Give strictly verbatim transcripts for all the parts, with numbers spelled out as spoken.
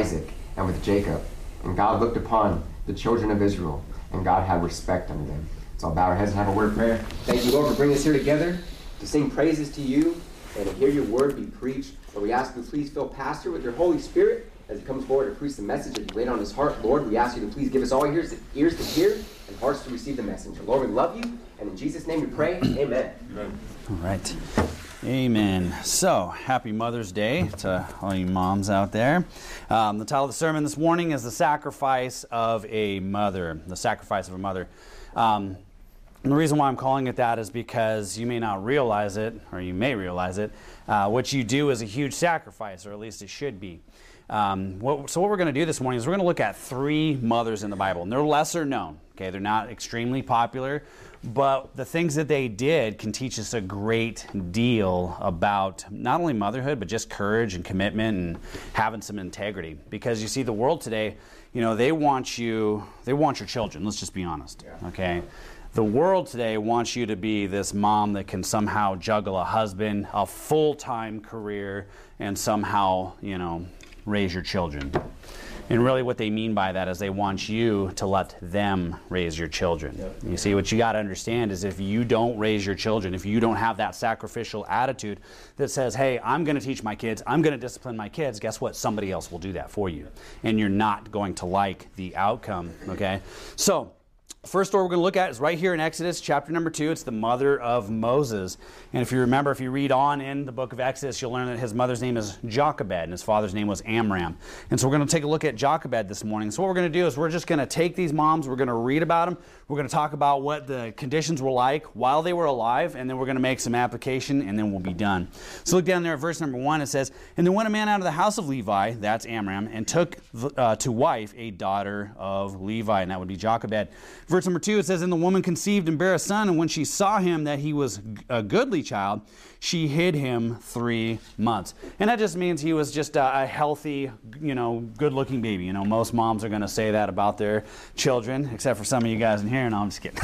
Isaac and with Jacob. And God looked upon the children of Israel, and God had respect unto them. So I'll bow our heads and have a word of prayer. Thank you, Lord, for bringing us here together to sing praises to you and to hear your word be preached. Lord, we ask you to please fill Pastor with your Holy Spirit as he comes forward to preach the message that you laid on his heart. Lord, we ask you to please give us all ears to, ears to hear and hearts to receive the message. Lord, we love you, and in Jesus' name we pray. Amen. Amen. All right. Amen. So, happy Mother's Day to all you moms out there. Um, the title of the sermon this morning is The Sacrifice of a Mother. The Sacrifice of a Mother. Um, and the reason why I'm calling it that is because you may not realize it, or you may realize it. Uh, what you do is a huge sacrifice, or at least it should be. Um, what, so what we're going to do this morning is we're going to look at three mothers in the Bible. And they're lesser known. Okay, they're not extremely popular, but the things that they did can teach us a great deal about not only motherhood, but just courage and commitment and having some integrity. Because you see, the world today, you know, they want you, they want your children. Let's just be honest. Okay. The world today wants you to be this mom that can somehow juggle a husband, a full-time career, and somehow, you know, raise your children. And really what they mean by that is they want you to let them raise your children. Yep. You see, what you got to understand is if you don't raise your children, if you don't have that sacrificial attitude that says, hey, I'm going to teach my kids, I'm going to discipline my kids, guess what? Somebody else will do that for you. And you're not going to like the outcome, okay? So, first story we're going to look at is right here in Exodus chapter number two. It's the mother of Moses. And if you remember, if you read on in the book of Exodus, you'll learn that his mother's name is Jochebed and his father's name was Amram. And so we're going to take a look at Jochebed this morning. So what we're going to do is we're just going to take these moms, we're going to read about them, we're going to talk about what the conditions were like while they were alive, and then we're going to make some application, and then we'll be done. So look down there at verse number one. It says, And there went a man out of the house of Levi, that's Amram, and took uh, to wife a daughter of Levi, and that would be Jochebed. Verse number two, it says, And the woman conceived and bare a son, and when she saw him that he was a goodly child, she hid him three months. And that just means he was just a, a healthy, you know, good-looking baby. You know, most moms are going to say that about their children, except for some of you guys in here. No, I'm just kidding.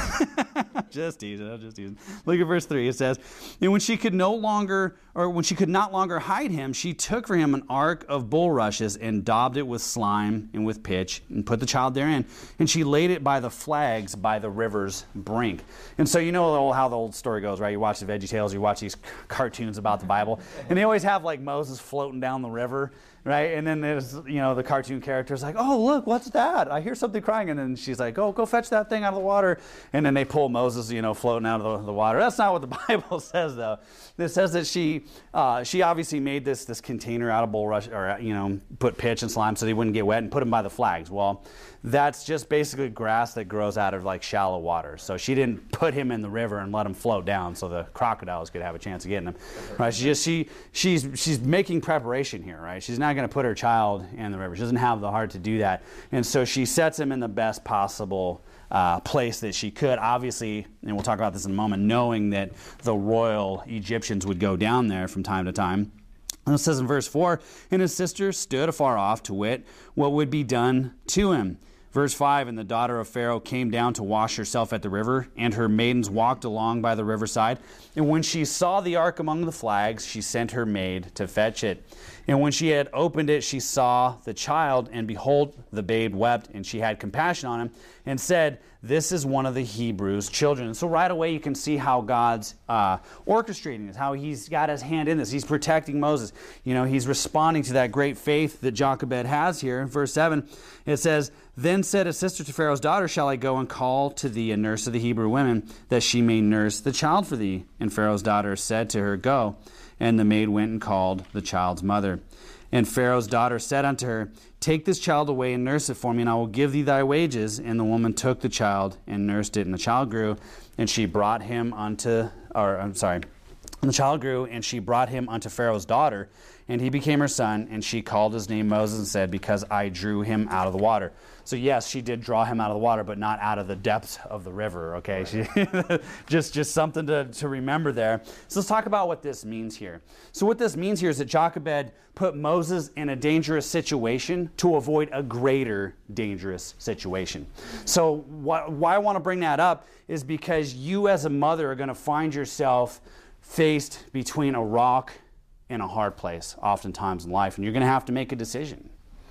just teasing. I'm just teasing. Look at verse three. It says, And when she could no longer, or when she could not longer hide him, she took for him an ark of bulrushes and daubed it with slime and with pitch and put the child therein. And she laid it by the flags by the river's brink. And so you know how the old story goes, right? You watch the VeggieTales, you watch these cartoons about the Bible, and they always have like Moses floating down the river, right? And then there's, you know, the cartoon character's like, oh, look, what's that? I hear something crying. And then she's like, oh, go fetch that thing out of the water. And then they pull Moses, you know, floating out of the, the water. That's not what the Bible says, though. It says that she uh, she obviously made this this container out of bulrush, or, you know, put pitch and slime so they wouldn't get wet, and put them by the flags. Well, that's just basically grass that grows out of like shallow water. So she didn't put him in the river and let him float down so the crocodiles could have a chance of getting him. Right? She just she she's she's making preparation here, right? She's not going to put her child in the river. She doesn't have the heart to do that. And so she sets him in the best possible uh, place that she could. Obviously, and we'll talk about this in a moment, knowing that the royal Egyptians would go down there from time to time. And it says in verse four, And his sister stood afar off to wit what would be done to him. Verse five, And the daughter of Pharaoh came down to wash herself at the river, and her maidens walked along by the riverside. And when she saw the ark among the flags, she sent her maid to fetch it. And when she had opened it, she saw the child, and behold, the babe wept, and she had compassion on him, and said, This is one of the Hebrews' children. And so right away you can see how God's uh, orchestrating this, how he's got his hand in this. He's protecting Moses. You know, he's responding to that great faith that Jochebed has here. In verse seven, it says, Then said a sister to Pharaoh's daughter, Shall I go and call to thee a nurse of the Hebrew women, that she may nurse the child for thee? And Pharaoh's daughter said to her, Go. And the maid went and called the child's mother. And Pharaoh's daughter said unto her, Take this child away and nurse it for me, and I will give thee thy wages. And the woman took the child and nursed it, and the child grew, and she brought him unto, or I'm sorry, and the child grew, and she brought him unto Pharaoh's daughter, and he became her son, and she called his name Moses and said, Because I drew him out of the water. So yes, she did draw him out of the water, but not out of the depths of the river, okay? She, just, just something to, to remember there. So let's talk about what this means here. So what this means here is that Jochebed put Moses in a dangerous situation to avoid a greater dangerous situation. So wh- why I want to bring that up is because you as a mother are going to find yourself faced between a rock and a hard place oftentimes in life, and you're going to have to make a decision.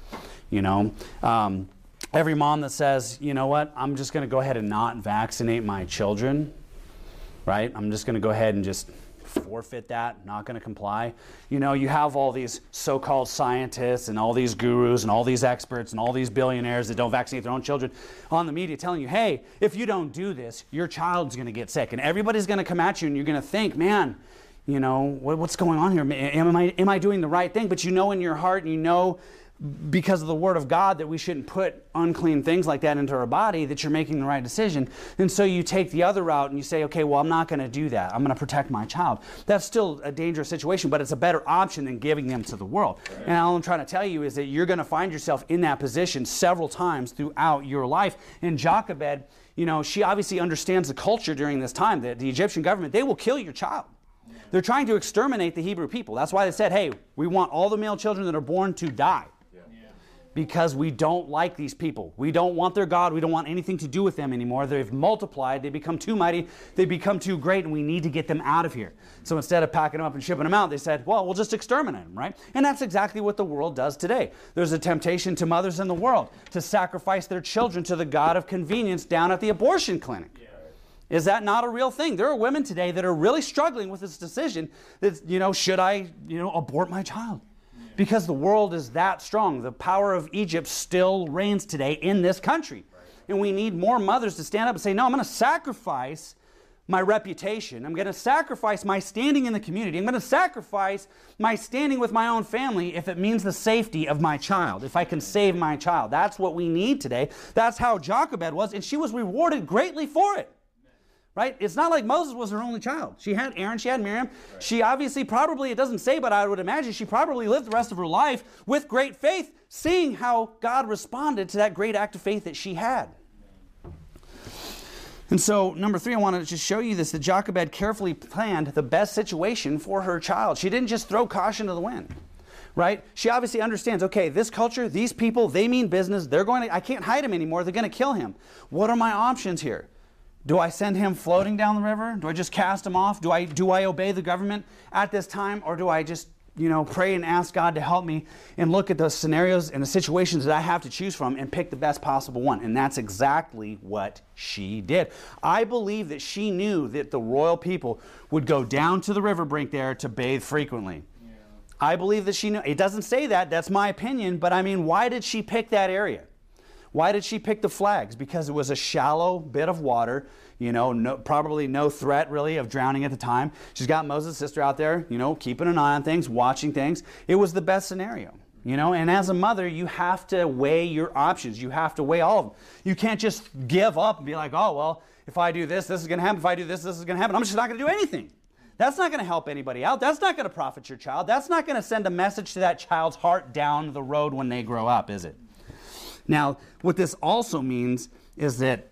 You know, um, every mom that says, you know what, I'm just going to go ahead and not vaccinate my children, right? I'm just going to go ahead and just forfeit that, not going to comply. You know, you have all these so-called scientists and all these gurus and all these experts and all these billionaires that don't vaccinate their own children on the media telling you, hey, if you don't do this, your child's going to get sick. And everybody's going to come at you and you're going to think, man, you know, what, what's going on here? Am I, am I doing the right thing? But you know in your heart, and you know because of the Word of God that we shouldn't put unclean things like that into our body, that you're making the right decision. And so you take the other route and you say, okay, well, I'm not going to do that. I'm going to protect my child. That's still a dangerous situation, but it's a better option than giving them to the world. Right. And all I'm trying to tell you is that you're going to find yourself in that position several times throughout your life. And Jochebed, you know, she obviously understands the culture during this time, that the Egyptian government, they will kill your child. They're trying to exterminate the Hebrew people. That's why they said, hey, we want all the male children that are born to die. Because we don't like these people. We don't want their God. We don't want anything to do with them anymore. They've multiplied. They become too mighty. They become too great, and we need to get them out of here. So instead of packing them up and shipping them out, they said, well, we'll just exterminate them, right? And that's exactly what the world does today. There's a temptation to mothers in the world to sacrifice their children to the God of convenience down at the abortion clinic. Yeah. Is that not a real thing? There are women today that are really struggling with this decision that, you know, should I, you know, abort my child? Because the world is that strong. The power of Egypt still reigns today in this country. Right. And we need more mothers to stand up and say, no, I'm going to sacrifice my reputation. I'm going to sacrifice my standing in the community. I'm going to sacrifice my standing with my own family if it means the safety of my child, if I can save my child. That's what we need today. That's how Jochebed was, and she was rewarded greatly for it. Right? It's not like Moses was her only child. She had Aaron, she had Miriam. Right. She obviously probably, it doesn't say, but I would imagine she probably lived the rest of her life with great faith, seeing how God responded to that great act of faith that she had. And so, number three, I wanted to just show you this, that Jochebed carefully planned the best situation for her child. She didn't just throw caution to the wind. Right? She obviously understands, okay, this culture, these people, they mean business. They're going to, I can't hide him anymore. They're going to kill him. What are my options here? Do I send him floating down the river? Do I just cast him off? Do I do I obey the government at this time? Or do I just, you know, pray and ask God to help me and look at the scenarios and the situations that I have to choose from and pick the best possible one? And that's exactly what she did. I believe that she knew that the royal people would go down to the river brink there to bathe frequently. Yeah. I believe that she knew. It doesn't say that. That's my opinion. But I mean, why did she pick that area? Why did she pick the flags? Because it was a shallow bit of water, you know, no, probably no threat really of drowning at the time. She's got Moses' sister out there, you know, keeping an eye on things, watching things. It was the best scenario, you know, and as a mother, you have to weigh your options. You have to weigh all of them. You can't just give up and be like, oh, well, if I do this, this is going to happen. If I do this, this is going to happen. I'm just not going to do anything. That's not going to help anybody out. That's not going to profit your child. That's not going to send a message to that child's heart down the road when they grow up, is it? Now, what this also means is that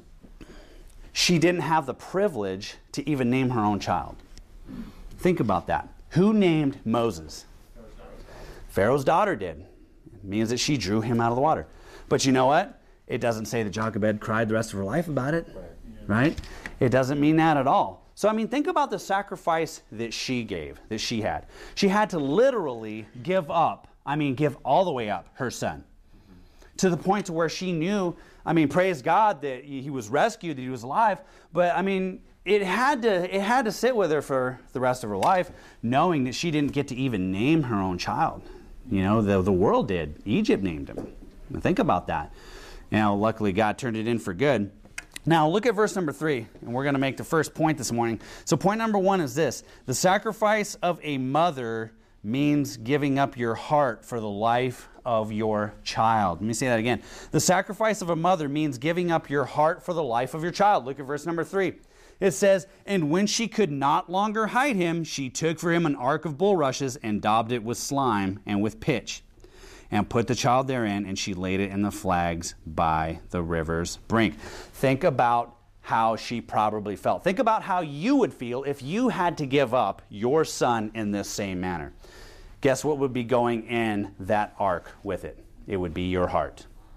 she didn't have the privilege to even name her own child. Think about that. Who named Moses? Pharaoh's daughter did. It means that she drew him out of the water. But you know what? It doesn't say that Jochebed cried the rest of her life about it, right? It doesn't mean that at all. So, I mean, think about the sacrifice that she gave, that she had. She had to literally give up, I mean, give all the way up her son. To the point to where she knew, I mean, praise God that he was rescued, that he was alive. But I mean, it had to it had to sit with her for the rest of her life, knowing that she didn't get to even name her own child. You know, the, the world did. Egypt named him. Think about that. Now, luckily, God turned it in for good. Now, look at verse number three, and we're going to make the first point this morning. So point number one is this. The sacrifice of a mother means giving up your heart for the life of your child. Let me say that again. The sacrifice of a mother means giving up your heart for the life of your child. Look at verse number three. It says, and when she could not longer hide him, she took for him an ark of bulrushes and daubed it with slime and with pitch, and put the child therein, and she laid it in the flags by the river's brink. Think about how she probably felt. Think about how you would feel if you had to give up your son in this same manner. Guess what would be going in that ark with it? It would be your heart.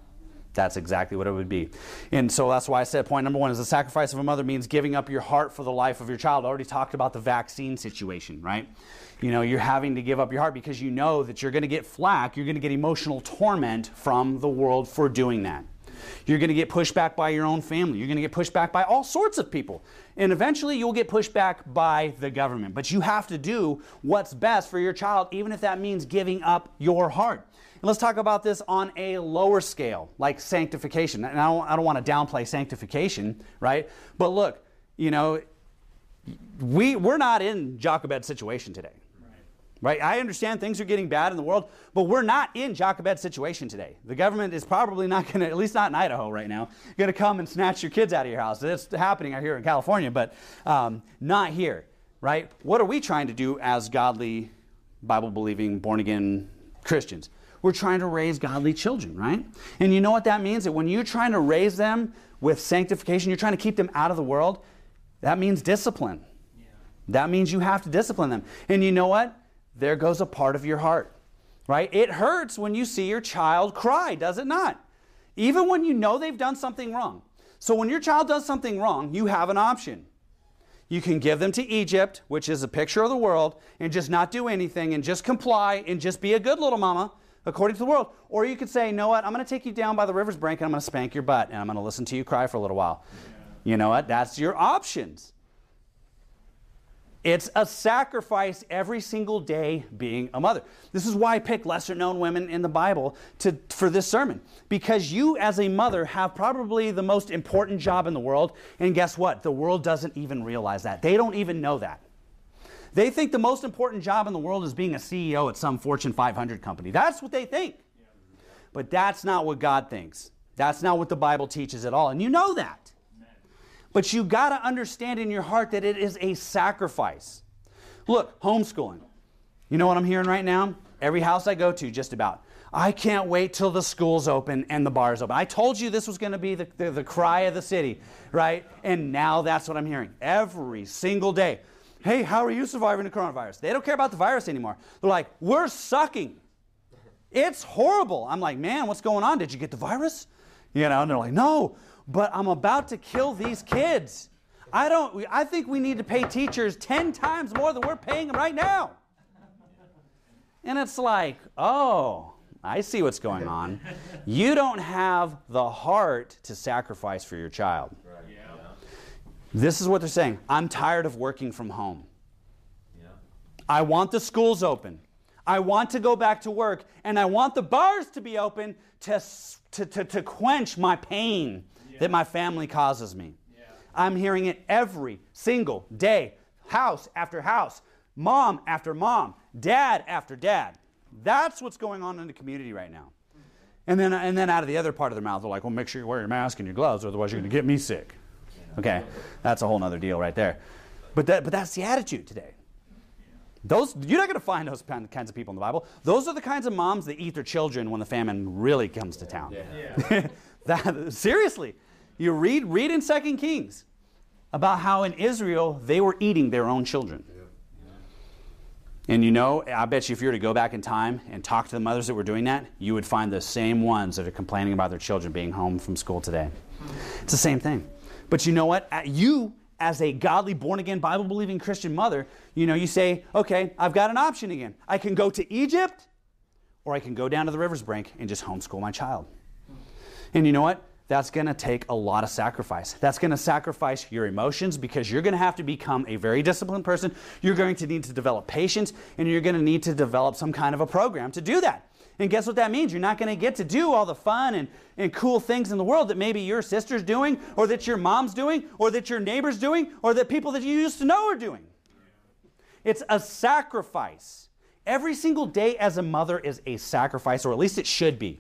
That's exactly what it would be. And so that's why I said point number one is the sacrifice of a mother means giving up your heart for the life of your child. I already talked about the vaccine situation, right? You know, you're having to give up your heart because you know that you're going to get flack, you're going to get emotional torment from the world for doing that. You're going to get pushed back by your own family. You're going to get pushed back by all sorts of people. And eventually you'll get pushed back by the government. But you have to do what's best for your child, even if that means giving up your heart. And let's talk about this on a lower scale, like sanctification. And I don't, I don't want to downplay sanctification, right? But look, you know, we, we're not in Jochebed's situation today. Right? I understand things are getting bad in the world, but we're not in Jochebed's situation today. The government is probably not going to, at least not in Idaho right now, going to come and snatch your kids out of your house. It's happening out here in California, but um, not here, right? What are we trying to do as godly, Bible-believing, born-again Christians? We're trying to raise godly children, right? And you know what that means? That when you're trying to raise them with sanctification, you're trying to keep them out of the world, that means discipline. Yeah. That means you have to discipline them. And you know what? There goes a part of your heart, right? It hurts when you see your child cry, does it not? Even when you know they've done something wrong. So when your child does something wrong, you have an option. You can give them to Egypt, which is a picture of the world, and just not do anything and just comply and just be a good little mama according to the world. Or you could say, you know what, I'm going to take you down by the river's brink and I'm going to spank your butt and I'm going to listen to you cry for a little while. Yeah. You know what? That's your options. It's a sacrifice every single day being a mother. This is why I picked lesser known women in the Bible to, for this sermon. Because you as a mother have probably the most important job in the world. And guess what? The world doesn't even realize that. They don't even know that. They think the most important job in the world is being a C E O at some Fortune five hundred company. That's what they think. But that's not what God thinks. That's not what the Bible teaches at all. And you know that. But you got to understand in your heart that it is a sacrifice. Look, homeschooling. You know what I'm hearing right now? Every house I go to, just about. I can't wait till the school's open and the bar's open. I told you this was going to be the, the, the cry of the city, right? And now that's what I'm hearing. Every single day. Hey, how are you surviving the coronavirus? They don't care about the virus anymore. They're like, we're sucking. It's horrible. I'm like, man, what's going on? Did you get the virus? You know, and they're like, no. But I'm about to kill these kids. I don't. I think we need to pay teachers ten times more than we're paying them right now. And it's like, oh, I see what's going on. You don't have the heart to sacrifice for your child. Right. Yeah. This is what they're saying. I'm tired of working from home. Yeah. I want the schools open. I want to go back to work. And I want the bars to be open to, to, to, to quench my pain that my family causes me. Yeah. I'm hearing it every single day. House after house. Mom after mom. Dad after dad. That's what's going on in the community right now. And then, and then out of the other part of their mouth, they're like, well, make sure you wear your mask and your gloves, otherwise you're going to get me sick. Okay, that's a whole other deal right there. But, that, but that's the attitude today. Those, you're not going to find those kinds of people in the Bible. Those are the kinds of moms that eat their children when the famine really comes to town. Yeah. that, seriously. You read, read in Second Kings about how in Israel they were eating their own children. Yeah. Yeah. And you know, I bet you if you were to go back in time and talk to the mothers that were doing that, you would find the same ones that are complaining about their children being home from school today. It's the same thing. But you know what? You, as a godly, born-again, Bible-believing Christian mother, you know, you say, okay, I've got an option again. I can go to Egypt, or I can go down to the river's brink and just homeschool my child. And you know what? That's going to take a lot of sacrifice. That's going to sacrifice your emotions because you're going to have to become a very disciplined person. You're going to need to develop patience, and you're going to need to develop some kind of a program to do that. And guess what that means? You're not going to get to do all the fun and, and cool things in the world that maybe your sister's doing, or that your mom's doing, or that your neighbor's doing, or that people that you used to know are doing. It's a sacrifice. Every single day as a mother is a sacrifice, or at least it should be.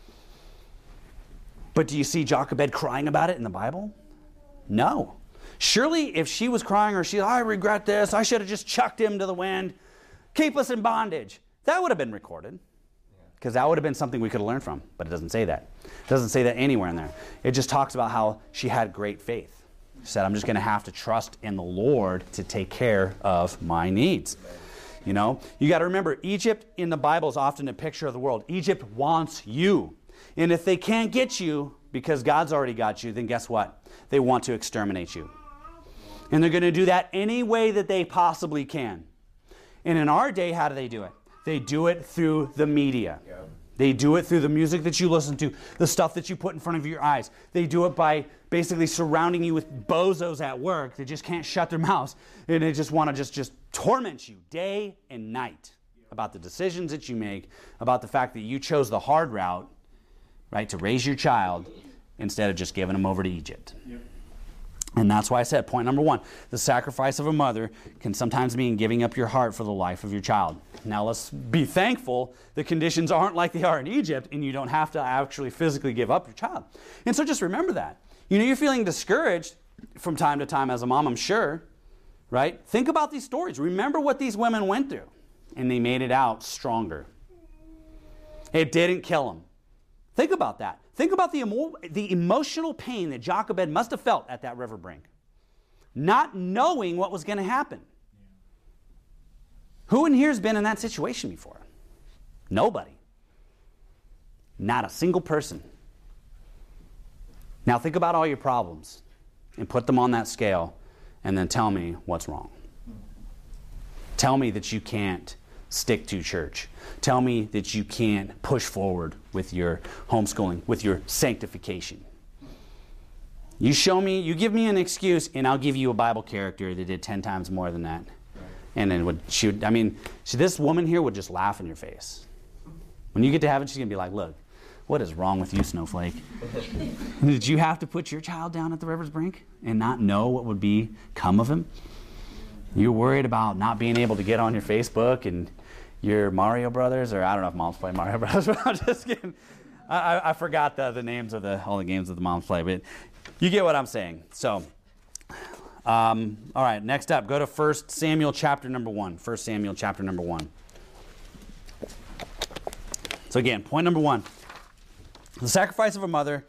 But do you see Jochebed crying about it in the Bible? No. Surely if she was crying or she, I regret this, I should have just chucked him to the wind, keep us in bondage, that would have been recorded. Because that would have been something we could have learned from. But it doesn't say that. It doesn't say that anywhere in there. It just talks about how she had great faith. She said, I'm just going to have to trust in the Lord to take care of my needs. You know, you got to remember, Egypt in the Bible is often a picture of the world. Egypt wants you. And if they can't get you because God's already got you, then guess what? They want to exterminate you. And they're going to do that any way that they possibly can. And in our day, how do they do it? They do it through the media. Yeah. They do it through the music that you listen to, the stuff that you put in front of your eyes. They do it by basically surrounding you with bozos at work that just can't shut their mouths. And they just want to just, just torment you day and night about the decisions that you make, about the fact that you chose the hard route, right, to raise your child instead of just giving them over to Egypt. Yep. And that's why I said, point number one, the sacrifice of a mother can sometimes mean giving up your heart for the life of your child. Now let's be thankful the conditions aren't like they are in Egypt and you don't have to actually physically give up your child. And so just remember that. You know, you're feeling discouraged from time to time as a mom, I'm sure, right? Think about these stories. Remember what these women went through, and they made it out stronger. It didn't kill them. Think about that. Think about the, emo- the emotional pain that Jochebed must have felt at that river brink, not knowing what was going to happen. Yeah. Who in here has been in that situation before? Nobody. Not a single person. Now think about all your problems and put them on that scale and then tell me what's wrong. Tell me that you can't stick to church. Tell me that you can't push forward with your homeschooling, with your sanctification. You show me, you give me an excuse, and I'll give you a Bible character that did ten times more than that. And then would she would, I mean, she, this woman here would just laugh in your face. When you get to heaven, she's going to be like, look, what is wrong with you, snowflake? Did you have to put your child down at the river's brink and not know what would become of him? You're worried about not being able to get on your Facebook and your Mario Brothers, or I don't know if moms play Mario Brothers, but I'm just kidding. I, I, I forgot the, the names of the all the games that the moms play, but you get what I'm saying. So, um, all right, next up, go to First Samuel chapter number one. First Samuel chapter number one. So again, point number one. The sacrifice of a mother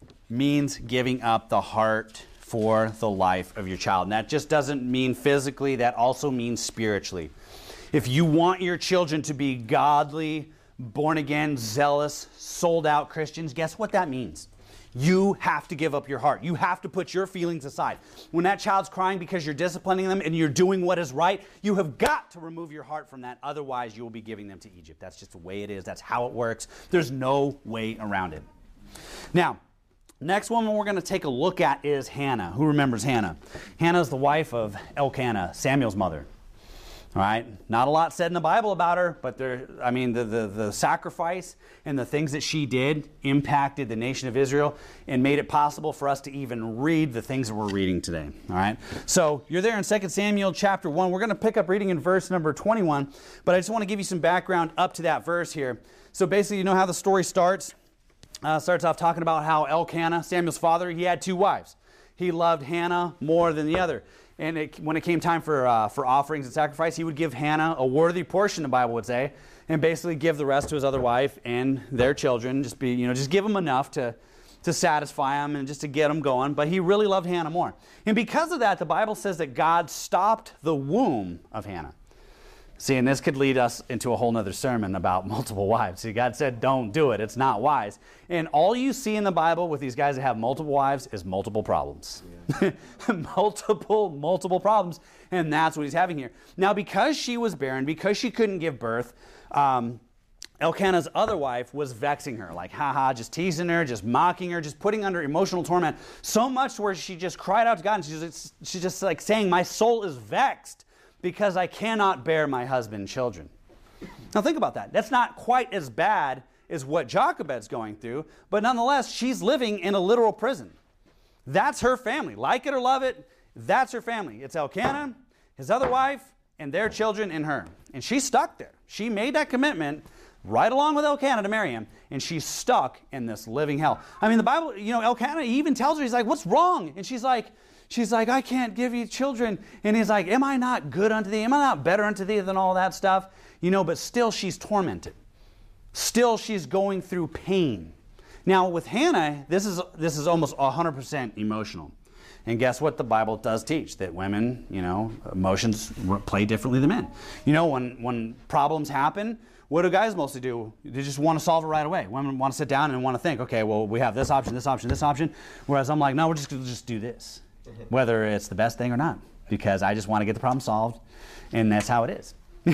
means giving up the heart for the life of your child. And that just doesn't mean physically, that also means spiritually. If you want your children to be godly, born-again, zealous, sold-out Christians, guess what that means? You have to give up your heart. You have to put your feelings aside. When that child's crying because you're disciplining them and you're doing what is right, you have got to remove your heart from that. Otherwise, you will be giving them to Egypt. That's just the way it is. That's how it works. There's no way around it. Now, next woman we're going to take a look at is Hannah. Who remembers Hannah? Hannah is the wife of Elkanah, Samuel's mother. All right, not a lot said in the Bible about her, but there, I mean, the, the, the sacrifice and the things that she did impacted the nation of Israel and made it possible for us to even read the things that we're reading today. All right, so you're there in Second Samuel chapter one. We're going to pick up reading in verse number twenty-one, but I just want to give you some background up to that verse here. So basically, you know how the story starts. Uh, starts off talking about how Elkanah, Samuel's father, he had two wives. He loved Hannah more than the other. And it, when it came time for uh, for offerings and sacrifice, he would give Hannah a worthy portion, the Bible would say, and basically give the rest to his other wife and their children. Just be, you know, just give them enough to to satisfy them and just to get them going. But he really loved Hannah more. And because of that, the Bible says that God stopped the womb of Hannah. See, and this could lead us into a whole nother sermon about multiple wives. See, God said, don't do it. It's not wise. And all you see in the Bible with these guys that have multiple wives is multiple problems. Yeah. multiple, multiple problems. And that's what he's having here. Now, because she was barren, because she couldn't give birth, um, Elkanah's other wife was vexing her, like, haha, just teasing her, just mocking her, just putting under emotional torment, so much where she just cried out to God, and she's just, she's just like saying, my soul is vexed, because I cannot bear my husband's children. Now think about that. That's not quite as bad as what Jochebed's going through, but nonetheless, she's living in a literal prison. That's her family. Like it or love it, that's her family. It's Elkanah, his other wife, and their children and her. And she's stuck there. She made that commitment right along with Elkanah to marry him, and she's stuck in this living hell. I mean, the Bible, you know, Elkanah even tells her, he's like, what's wrong? And she's like, She's like, I can't give you children. And he's like, am I not good unto thee? Am I not better unto thee than all that stuff? You know, but still she's tormented. Still she's going through pain. Now with Hannah, this is this is almost one hundred percent emotional. And guess what the Bible does teach? That women, you know, emotions play differently than men. You know, when, when problems happen, what do guys mostly do? They just want to solve it right away. Women want to sit down and want to think, okay, well, we have this option, this option, this option. Whereas I'm like, no, we're just going to just do this, whether it's the best thing or not, because I just want to get the problem solved, and that's how it is.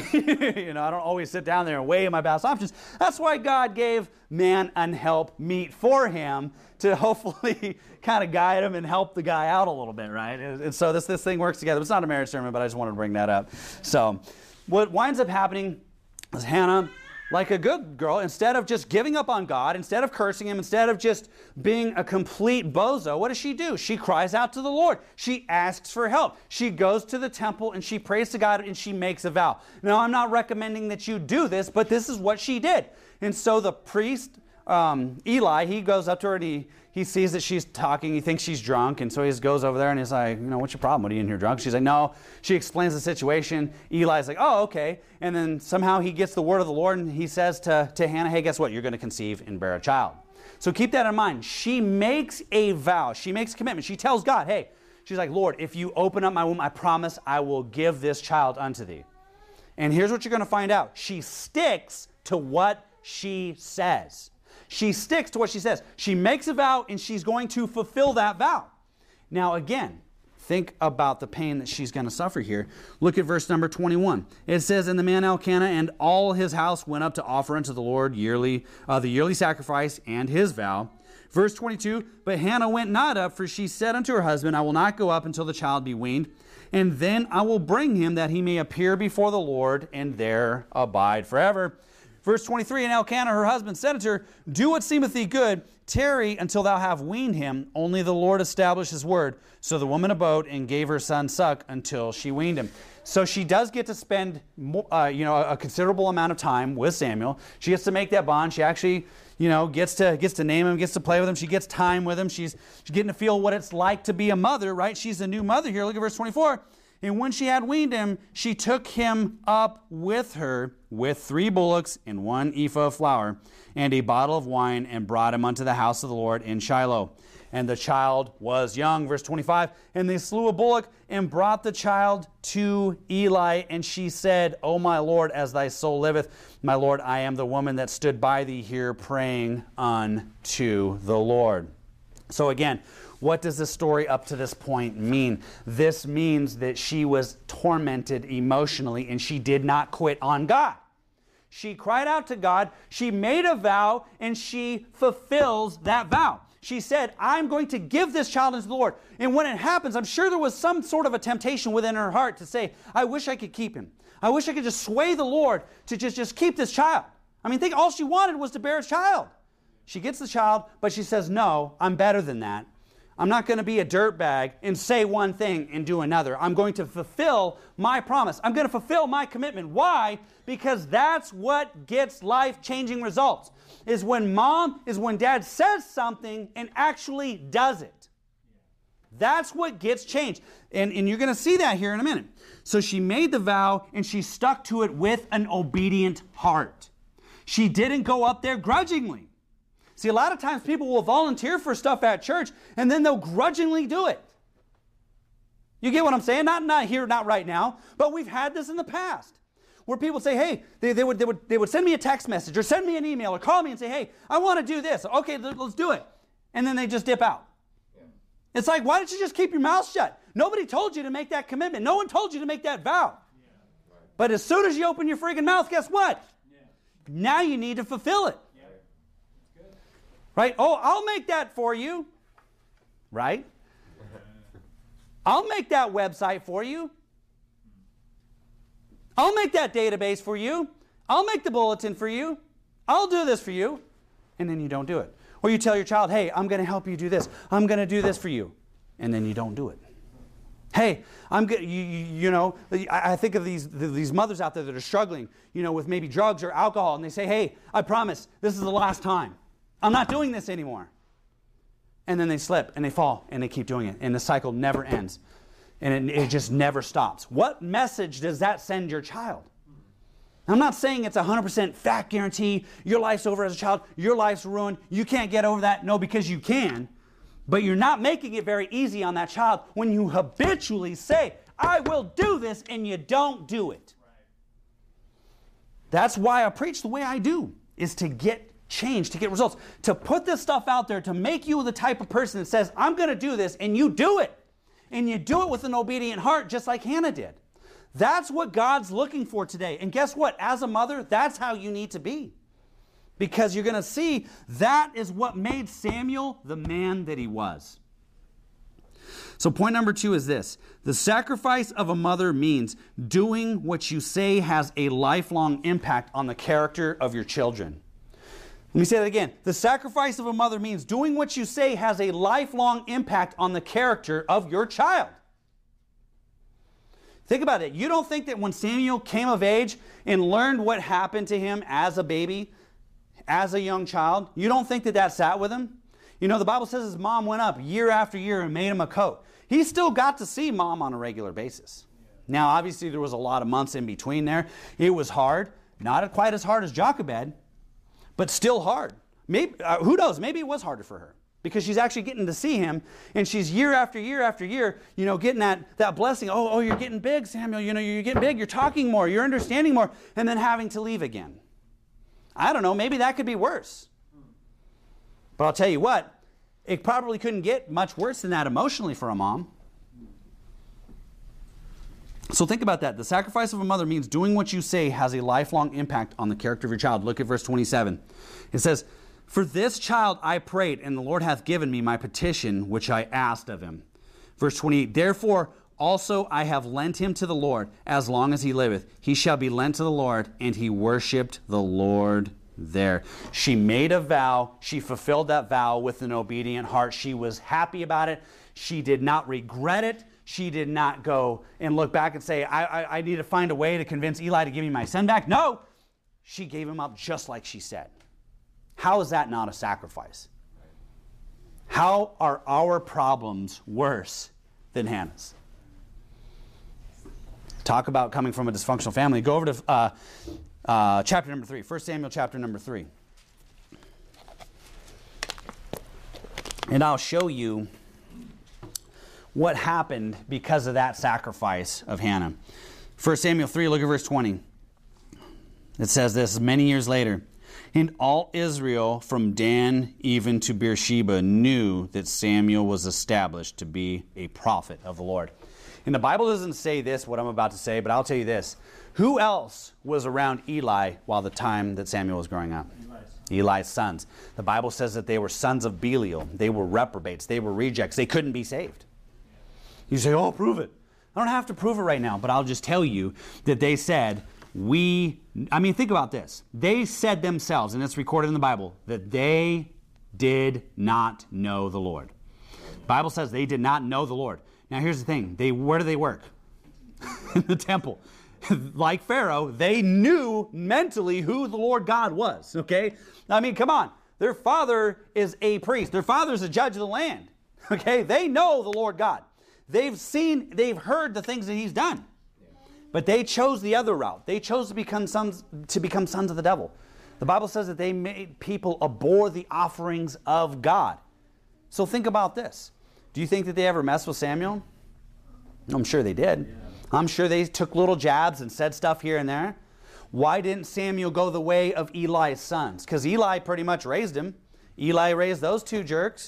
You know, I don't always sit down there and weigh my best options. That's why God gave man an help meet for him to hopefully kind of guide him and help the guy out a little bit, right? And, and so this, this thing works together. It's not a marriage sermon, but I just wanted to bring that up. So what winds up happening is Hannah, like a good girl, instead of just giving up on God, instead of cursing him, instead of just being a complete bozo, what does she do? She cries out to the Lord. She asks for help. She goes to the temple and she prays to God and she makes a vow. Now, I'm not recommending that you do this, but this is what she did. And so the priest, um, Eli, he goes up to her and he, he sees that she's talking. He thinks she's drunk. And so he just goes over there and he's like, you know, what's your problem? What are you in here drunk? She's like, no. She explains the situation. Eli's like, oh, okay. And then somehow he gets the word of the Lord and he says to, to Hannah, hey, guess what? You're going to conceive and bear a child. So keep that in mind. She makes a vow. She makes a commitment. She tells God, hey, she's like, Lord, if you open up my womb, I promise I will give this child unto thee. And here's what you're going to find out. She sticks to what she says. She sticks to what she says. She makes a vow and she's going to fulfill that vow. Now again, think about the pain that she's going to suffer here. Look at verse number twenty-one. It says, and the man Elkanah and all his house went up to offer unto the Lord yearly uh, the yearly sacrifice and his vow. Verse twenty-two, but Hannah went not up, for she said unto her husband, I will not go up until the child be weaned, and then I will bring him that he may appear before the Lord and there abide forever. Verse twenty-three, and Elkanah her husband said unto her, do what seemeth thee good, tarry until thou have weaned him, only the Lord establish his word. So the woman abode and gave her son suck until she weaned him. So she does get to spend uh, you know, a considerable amount of time with Samuel. She gets to make that bond. She actually you know, gets to gets to name him, gets to play with him. She gets time with him. She's, she's getting to feel what it's like to be a mother, right? She's a new mother here. Look at verse twenty-four. And when she had weaned him, she took him up with her with three bullocks and one ephah of flour and a bottle of wine and brought him unto the house of the Lord in Shiloh. And the child was young. Verse twenty-five, and they slew a bullock and brought the child to Eli. And she said, O my Lord, as thy soul liveth, my Lord, I am the woman that stood by thee here praying unto the Lord. So again, what does this story up to this point mean? This means that she was tormented emotionally and she did not quit on God. She cried out to God, she made a vow, and she fulfills that vow. She said, I'm going to give this child unto the Lord. And when it happens, I'm sure there was some sort of a temptation within her heart to say, I wish I could keep him. I wish I could just sway the Lord to just, just keep this child. I mean, think all she wanted was to bear a child. She gets the child, but she says, no, I'm better than that. I'm not going to be a dirtbag and say one thing and do another. I'm going to fulfill my promise. I'm going to fulfill my commitment. Why? Because that's what gets life-changing results. Is when mom, is when dad says something and actually does it. That's what gets changed. And, and you're going to see that here in a minute. So she made the vow and she stuck to it with an obedient heart. She didn't go up there grudgingly. See, a lot of times people will volunteer for stuff at church and then they'll grudgingly do it. You get what I'm saying? Not, not here, not right now, but we've had this in the past where people say, hey, they, they, would, they, would, they would send me a text message or send me an email or call me and say, hey, I want to do this. Okay, let's do it. And then they just dip out. Yeah. It's like, why don't you just keep your mouth shut? Nobody told you to make that commitment. No one told you to make that vow. Yeah. Right. But as soon as you open your friggin' mouth, guess what? Yeah. Now you need to fulfill it. Right? Oh, I'll make that for you. Right? I'll make that website for you. I'll make that database for you. I'll make the bulletin for you. I'll do this for you. And then you don't do it. Or you tell your child, hey, I'm going to help you do this. I'm going to do this for you. And then you don't do it. Hey, I'm good. You, you, you know, I, I think of these these mothers out there that are struggling, you know, with maybe drugs or alcohol. And they say, hey, I promise this is the last time. I'm not doing this anymore. And then they slip and they fall and they keep doing it. And the cycle never ends. And it, it just never stops. What message does that send your child? I'm not saying it's a one hundred percent fact guarantee. Your life's over as a child. Your life's ruined. You can't get over that. No, because you can. But you're not making it very easy on that child when you habitually say, I will do this, and you don't do it. That's why I preach the way I do, is to get change, to get results, to put this stuff out there, to make you the type of person that says, I'm going to do this, and you do it. And you do it with an obedient heart, just like Hannah did. That's what God's looking for today. And guess what? As a mother, that's how you need to be. Because you're going to see that is what made Samuel the man that he was. So point number two is this. The sacrifice of a mother means doing what you say has a lifelong impact on the character of your children. Let me say that again. The sacrifice of a mother means doing what you say has a lifelong impact on the character of your child. Think about it. You don't think that when Samuel came of age and learned what happened to him as a baby, as a young child, you don't think that that sat with him? You know, the Bible says his mom went up year after year and made him a coat. He still got to see mom on a regular basis. Now, obviously, there was a lot of months in between there. It was hard. Not quite as hard as Jochebed, but still hard. Maybe, uh, who knows? Maybe it was harder for her because she's actually getting to see him, and she's year after year after year, you know, getting that, that blessing. Oh, oh, you're getting big, Samuel. You know, you're getting big. You're talking more. You're understanding more, and then having to leave again. I don't know. Maybe that could be worse. But I'll tell you what, it probably couldn't get much worse than that emotionally for a mom. So think about that. The sacrifice of a mother means doing what you say has a lifelong impact on the character of your child. Look at verse twenty-seven. It says, for this child I prayed, and the Lord hath given me my petition, which I asked of him. Verse twenty-eight, therefore also I have lent him to the Lord, as long as he liveth. He shall be lent to the Lord, and he worshipped the Lord there. She made a vow. She fulfilled that vow with an obedient heart. She was happy about it. She did not regret it. She did not go and look back and say, I, I, I need to find a way to convince Eli to give me my son back. No, she gave him up just like she said. How is that not a sacrifice? How are our problems worse than Hannah's? Talk about coming from a dysfunctional family. Go over to uh, uh, chapter number three. First Samuel chapter number three. And I'll show you what happened because of that sacrifice of Hannah. First Samuel three, look at verse twenty. It says this, many years later, and all Israel from Dan even to Beersheba knew that Samuel was established to be a prophet of the Lord. And the Bible doesn't say this, what I'm about to say, but I'll tell you this. Who else was around Eli while the time that Samuel was growing up? Eli's. Eli's sons. The Bible says that they were sons of Belial. They were reprobates. They were rejects. They couldn't be saved. You say, oh, prove it. I don't have to prove it right now, but I'll just tell you that they said, we, I mean, think about this. They said themselves, and it's recorded in the Bible, that they did not know the Lord. The Bible says they did not know the Lord. Now, here's the thing. They, where do they work? In the temple. Like Pharaoh, they knew mentally who the Lord God was, okay? I mean, come on. Their father is a priest. Their father is a judge of the land, okay? They know the Lord God. They've seen, they've heard the things that he's done. But they chose the other route. They chose to become sons, to become sons of the devil. The Bible says that they made people abhor the offerings of God. So think about this. Do you think that they ever messed with Samuel? I'm sure they did. Yeah. I'm sure they took little jabs and said stuff here and there. Why didn't Samuel go the way of Eli's sons? Because Eli pretty much raised him. Eli raised those two jerks.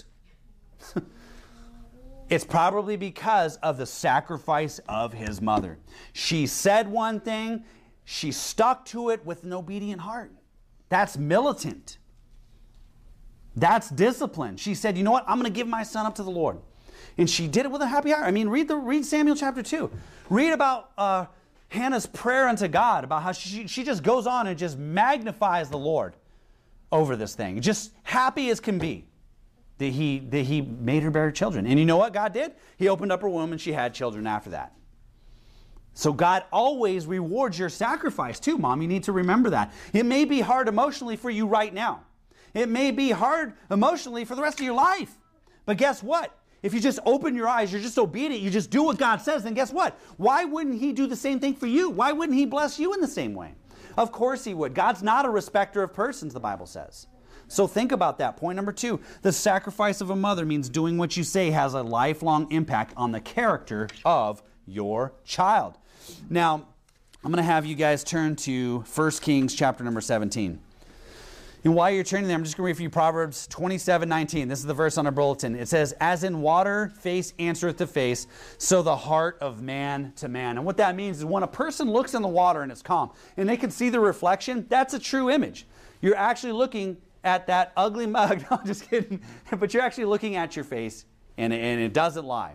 It's probably because of the sacrifice of his mother. She said one thing, she stuck to it with an obedient heart. That's militant. That's discipline. She said, you know what? I'm going to give my son up to the Lord. And she did it with a happy heart. I mean, read the read Samuel chapter two. Read about uh, Hannah's prayer unto God, about how she, she just goes on and just magnifies the Lord over this thing. Just happy as can be. That he, that he made her bear children. And you know what God did? He opened up her womb and she had children after that. So God always rewards your sacrifice too, Mom. You need to remember that. It may be hard emotionally for you right now. It may be hard emotionally for the rest of your life. But guess what? If you just open your eyes, you're just obedient, you just do what God says, then guess what? Why wouldn't he do the same thing for you? Why wouldn't he bless you in the same way? Of course he would. God's not a respecter of persons, the Bible says. So think about that. Point number two, the sacrifice of a mother means doing what you say has a lifelong impact on the character of your child. Now, I'm going to have you guys turn to First Kings chapter number seventeen. And while you're turning there, I'm just going to read for you Proverbs twenty-seven nineteen. This is the verse on our bulletin. It says, as in water, face answereth to face, so the heart of man to man. And what that means is when a person looks in the water and it's calm, and they can see the reflection, that's a true image. You're actually looking at that ugly mug. No, I'm just kidding. But you're actually looking at your face, and, and it doesn't lie.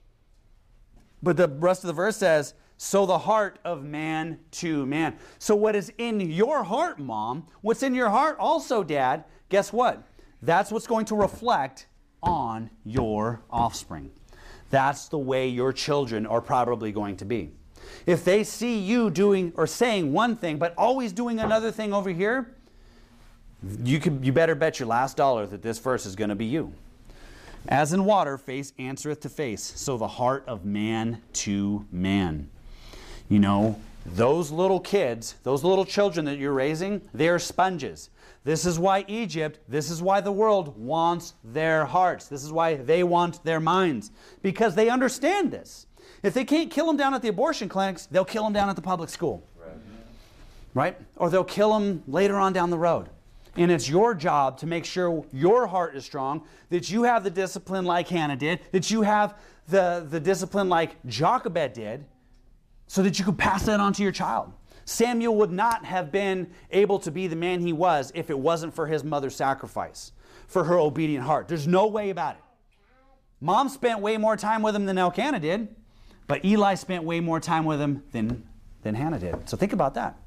But the rest of the verse says, so the heart of man to man. So what is in your heart, Mom, what's in your heart also, Dad, guess what? That's what's going to reflect on your offspring. That's the way your children are probably going to be. If they see you doing or saying one thing, but always doing another thing over here, you can, you better bet your last dollar that this verse is going to be you. As in water, face answereth to face, so the heart of man to man. You know, those little kids, those little children that you're raising, they're sponges. This is why Egypt, this is why the world wants their hearts. This is why they want their minds. Because they understand this. If they can't kill them down at the abortion clinics, they'll kill them down at the public school. Right? Right? Or they'll kill them later on down the road. And it's your job to make sure your heart is strong, that you have the discipline like Hannah did, that you have the, the discipline like Jochebed did, so that you could pass that on to your child. Samuel would not have been able to be the man he was if it wasn't for his mother's sacrifice, for her obedient heart. There's no way about it. Mom spent way more time with him than Elkanah did, but Eli spent way more time with him than, than Hannah did. So think about that.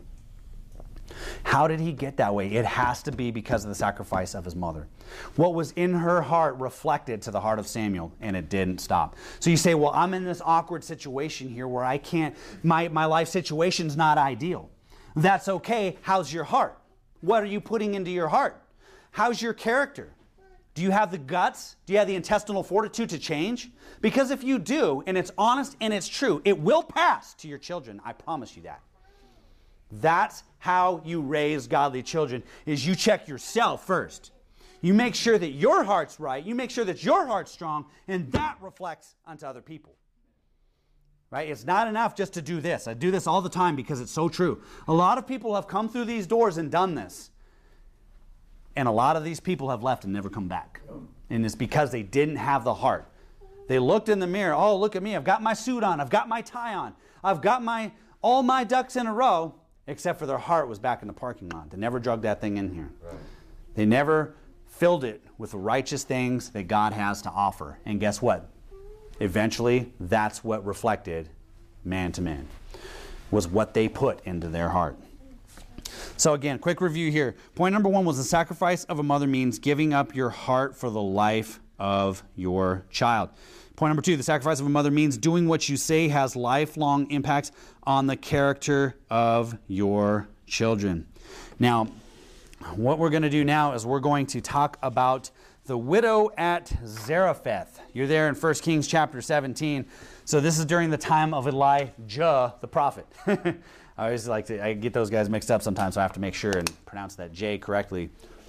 How did he get that way? It has to be because of the sacrifice of his mother. What was in her heart reflected to the heart of Samuel, and it didn't stop. So you say, well, I'm in this awkward situation here where I can't, my, my life situation's not ideal. That's okay. How's your heart? What are you putting into your heart? How's your character? Do you have the guts? Do you have the intestinal fortitude to change? Because if you do, and it's honest and it's true, it will pass to your children. I promise you that. That's how you raise godly children, is you check yourself first. You make sure that your heart's right. You make sure that your heart's strong, and that reflects onto other people. Right? It's not enough just to do this. I do this all the time because it's so true. A lot of people have come through these doors and done this. And a lot of these people have left and never come back. And it's because they didn't have the heart. They looked in the mirror. Oh, look at me. I've got my suit on. I've got my tie on. I've got my all my ducks in a row. Except for their heart was back in the parking lot. They never drug that thing in here. Right. They never filled it with the righteous things that God has to offer. And guess what? Eventually, that's what reflected man to man, was what they put into their heart. So again, quick review here. Point number one was the sacrifice of a mother means giving up your heart for the life of your child. Point number two, the sacrifice of a mother means doing what you say has lifelong impacts on the character of your children. Now, what we're going to do now is we're going to talk about the widow at Zarephath. You're there in First Kings chapter seventeen. So this is during the time of Elijah the prophet. I always like to, I get those guys mixed up sometimes, so I have to make sure and pronounce that J correctly.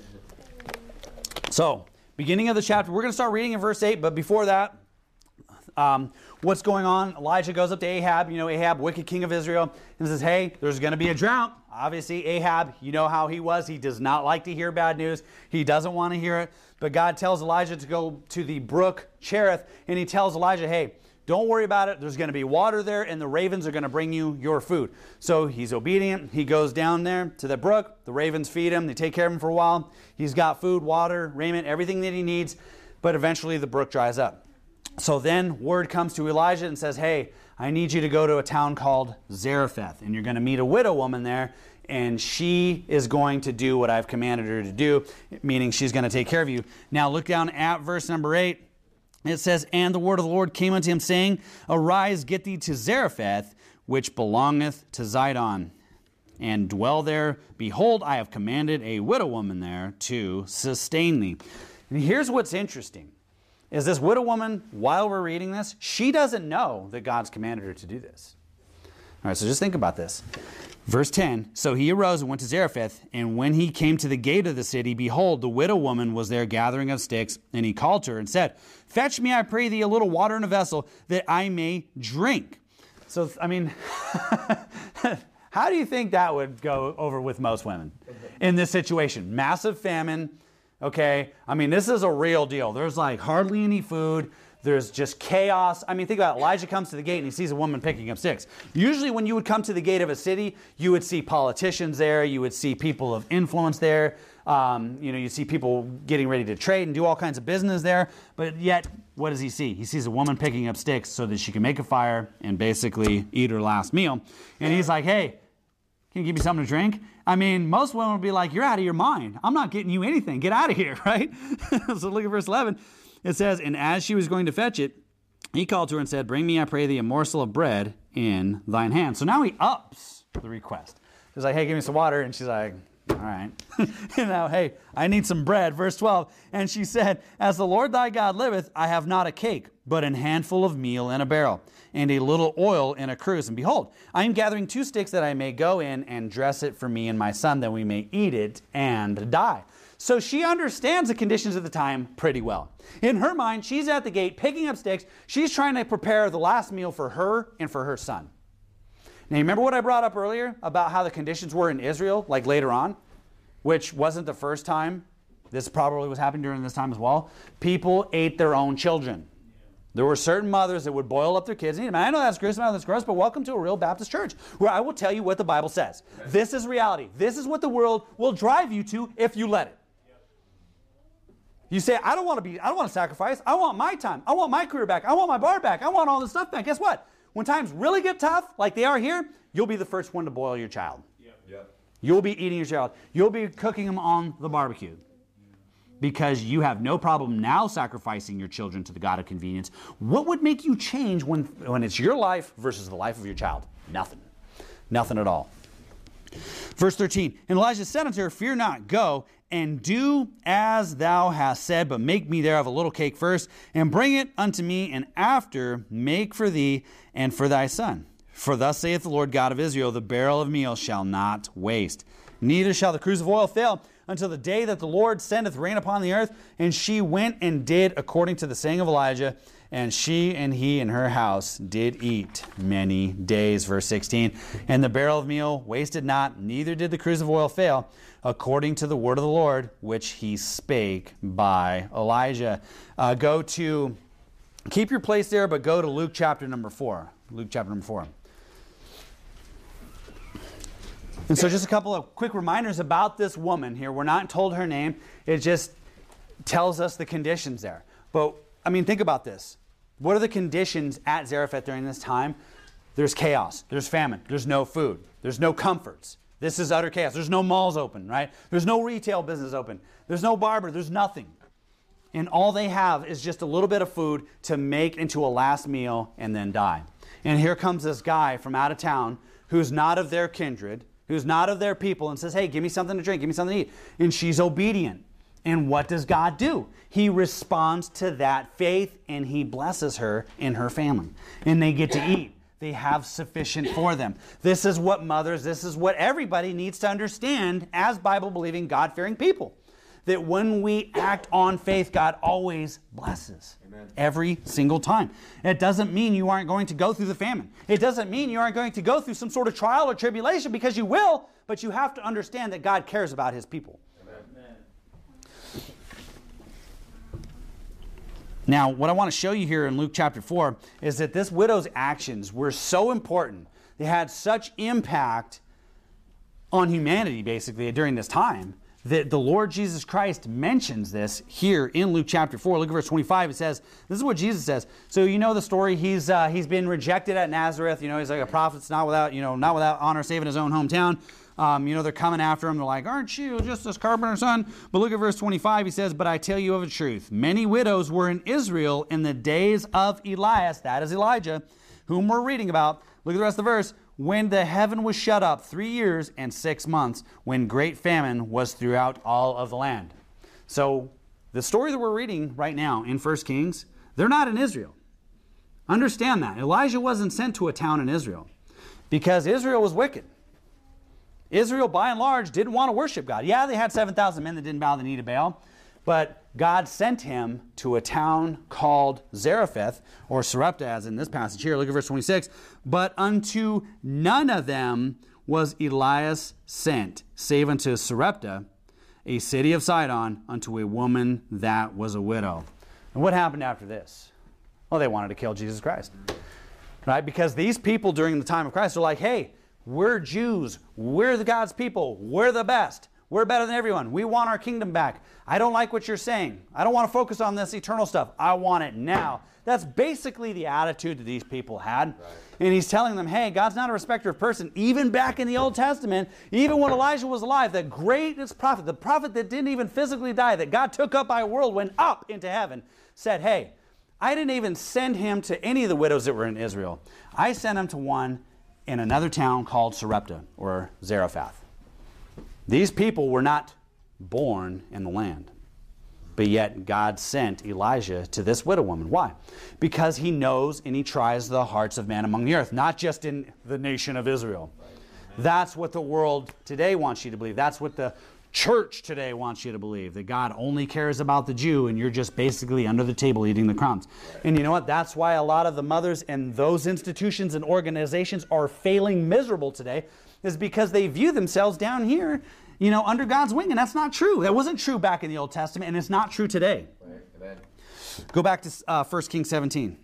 So, beginning of the chapter, we're going to start reading in verse eight, but before that, Um, what's going on? Elijah goes up to Ahab, you know, Ahab, wicked king of Israel, and says, hey, there's going to be a drought. Obviously, Ahab, you know how he was. He does not like to hear bad news. He doesn't want to hear it. But God tells Elijah to go to the brook Cherith, and he tells Elijah, hey, don't worry about it. There's going to be water there, and the ravens are going to bring you your food. So he's obedient. He goes down there to the brook. The ravens feed him. They take care of him for a while. He's got food, water, raiment, everything that he needs. But eventually the brook dries up. So then word comes to Elijah and says, hey, I need you to go to a town called Zarephath, and you're going to meet a widow woman there, and she is going to do what I've commanded her to do, meaning she's going to take care of you. Now look down at verse number eight. It says, and the word of the Lord came unto him, saying, arise, get thee to Zarephath, which belongeth to Zidon, and dwell there. Behold, I have commanded a widow woman there to sustain thee. And here's what's interesting. Is this widow woman, while we're reading this, she doesn't know that God's commanded her to do this. All right, so just think about this. Verse ten, so he arose and went to Zarephath, and when he came to the gate of the city, behold, the widow woman was there gathering of sticks, and he called to her and said, fetch me, I pray thee, a little water in a vessel, that I may drink. So, I mean, how do you think that would go over with most women in this situation? Massive famine, okay? I mean, this is a real deal. There's like hardly any food. There's just chaos. I mean, think about it. Elijah comes to the gate and he sees a woman picking up sticks. Usually when you would come to the gate of a city, you would see politicians there. You would see people of influence there. Um, you know, you see people getting ready to trade and do all kinds of business there. But yet, what does he see? He sees a woman picking up sticks so that she can make a fire and basically eat her last meal. And he's like, hey, can you give me something to drink? I mean, most women would be like, you're out of your mind. I'm not getting you anything. Get out of here, right? So look at verse eleven. It says, and as she was going to fetch it, he called to her and said, bring me, I pray thee, a morsel of bread in thine hand. So now he ups the request. He's like, hey, give me some water. And she's like, all right. And now, hey, I need some bread. Verse twelve. And she said, as the Lord thy God liveth, I have not a cake, but an handful of meal in a barrel, and a little oil in a cruse. And behold, I am gathering two sticks that I may go in and dress it for me and my son, that we may eat it and die. So she understands the conditions of the time pretty well. In her mind, she's at the gate picking up sticks. She's trying to prepare the last meal for her and for her son. Now, you remember what I brought up earlier about how the conditions were in Israel, like later on, which wasn't the first time. This probably was happening during this time as well. People ate their own children. There were certain mothers that would boil up their kids. And I know that's gross, I know that's gross, but welcome to a real Baptist church where I will tell you what the Bible says. Amen. This is reality. This is what the world will drive you to if you let it. You say, I don't want to be, I don't want to sacrifice. I want my time. I want my career back. I want my bar back. I want all this stuff back. Guess what? When times really get tough, like they are here, you'll be the first one to boil your child. Yep. Yep. You'll be eating your child. You'll be cooking them on the barbecue. Because you have no problem now sacrificing your children to the God of convenience. What would make you change when, when it's your life versus the life of your child? Nothing. Nothing at all. Verse thirteen, and Elijah said unto her, fear not, go and do as thou hast said, but make me thereof a little cake first, and bring it unto me, and after make for thee and for thy son. For thus saith the Lord God of Israel, the barrel of meal shall not waste, neither shall the cruse of oil fail, until the day that the Lord sendeth rain upon the earth. And she went and did according to the saying of Elijah, and she and he and her house did eat many days. Verse sixteen, and the barrel of meal wasted not, neither did the cruse of oil fail, according to the word of the Lord, which he spake by Elijah. Uh, go to, keep your place there, but go to Luke chapter number four. Luke chapter number four. And so just a couple of quick reminders about this woman here. We're not told her name. It just tells us the conditions there. But, I mean, think about this. What are the conditions at Zarephath during this time? There's chaos. There's famine. There's no food. There's no comforts. This is utter chaos. There's no malls open, right? There's no retail business open. There's no barber. There's nothing. And all they have is just a little bit of food to make into a last meal and then die. And here comes this guy from out of town who's not of their kindred, who's not of their people, and says, hey, give me something to drink, give me something to eat. And she's obedient. And what does God do? He responds to that faith, and he blesses her and her family. And they get to eat. They have sufficient for them. This is what mothers, this is what everybody needs to understand as Bible-believing, God-fearing people. That when we act on faith, God always blesses. Amen. Every single time. It doesn't mean you aren't going to go through the famine. It doesn't mean you aren't going to go through some sort of trial or tribulation, because you will, but you have to understand that God cares about his people. Amen. Now, what I want to show you here in Luke chapter four is that this widow's actions were so important. They had such impact on humanity, basically, during this time, that the Lord Jesus Christ mentions this here in Luke chapter four. Look at verse twenty-five. It says, this is what Jesus says. So you know the story. He's uh, he's been rejected at Nazareth. You know, he's like a prophet's not without, you know, not without honor, saving his own hometown. Um, you know, they're coming after him. They're like, aren't you just this carpenter's son? But look at verse twenty-five. He says, but I tell you of a truth, many widows were in Israel in the days of Elias, that is Elijah, whom we're reading about. Look at the rest of the verse. When the heaven was shut up three years and six months, when great famine was throughout all of the land. So the story that we're reading right now in First Kings, they're not in Israel. Understand that. Elijah wasn't sent to a town in Israel because Israel was wicked. Israel, by and large, didn't want to worship God. Yeah, they had seven thousand men that didn't bow the knee to Baal, but God sent him to a town called Zarephath, or Sarepta, as in this passage here. Look at verse twenty-six. But unto none of them was Elias sent, save unto Sarepta, a city of Sidon, unto a woman that was a widow. And what happened after this? Well, they wanted to kill Jesus Christ. Right? Because these people during the time of Christ are like, hey, we're Jews. We're the God's people. We're the best. We're better than everyone. We want our kingdom back. I don't like what you're saying. I don't want to focus on this eternal stuff. I want it now. That's basically the attitude that these people had. Right. And he's telling them, hey, God's not a respecter of person. Even back in the Old Testament, even when Elijah was alive, the greatest prophet, the prophet that didn't even physically die, that God took up by a whirlwind up into heaven, said, hey, I didn't even send him to any of the widows that were in Israel. I sent him to one in another town called Sarepta, or Zarephath. These people were not born in the land, but yet God sent Elijah to this widow woman. Why? Because he knows and he tries the hearts of man among the earth, not just in the nation of Israel. That's what the world today wants you to believe. That's what the church today wants you to believe, that God only cares about the Jew and you're just basically under the table eating the crumbs. And you know what? That's why a lot of the mothers and those institutions and organizations are failing miserable today, is because they view themselves down here, you know, under God's wing. And that's not true. That wasn't true back in the Old Testament, and it's not true today. Right. Amen. Go back to uh, First Kings seventeen.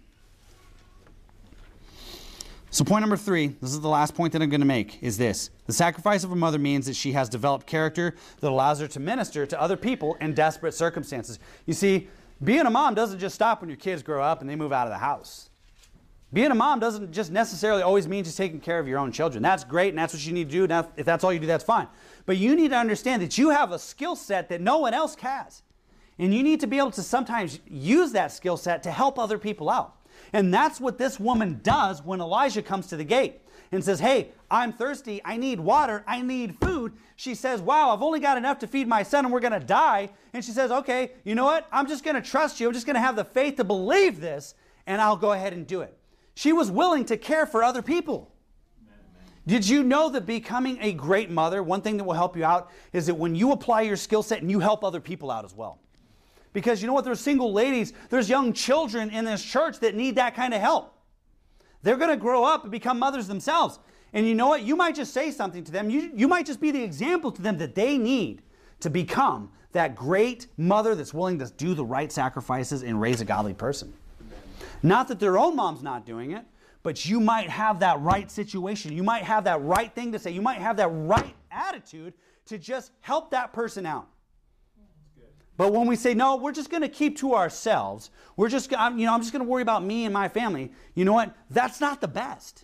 So point number three, this is the last point that I'm going to make, is this. The sacrifice of a mother means that she has developed character that allows her to minister to other people in desperate circumstances. You see, being a mom doesn't just stop when your kids grow up and they move out of the house. Being a mom doesn't just necessarily always mean just taking care of your own children. That's great, and that's what you need to do. Now, if that's all you do, that's fine. But you need to understand that you have a skill set that no one else has. And you need to be able to sometimes use that skill set to help other people out. And that's what this woman does when Elijah comes to the gate and says, hey, I'm thirsty, I need water, I need food. She says, wow, I've only got enough to feed my son and we're going to die. And she says, okay, you know what? I'm just going to trust you. I'm just going to have the faith to believe this, and I'll go ahead and do it. She was willing to care for other people. Amen. Did you know that becoming a great mother, one thing that will help you out is that when you apply your skill set and you help other people out as well. Because you know what? There's single ladies, there's young children in this church that need that kind of help. They're going to grow up and become mothers themselves. And you know what? You might just say something to them. You, you might just be the example to them that they need to become that great mother that's willing to do the right sacrifices and raise a godly person. Not that their own mom's not doing it, but you might have that right situation. You might have that right thing to say. You might have that right attitude to just help that person out. But when we say, no, we're just going to keep to ourselves, we're just, you know, I'm just going to worry about me and my family, you know what? That's not the best.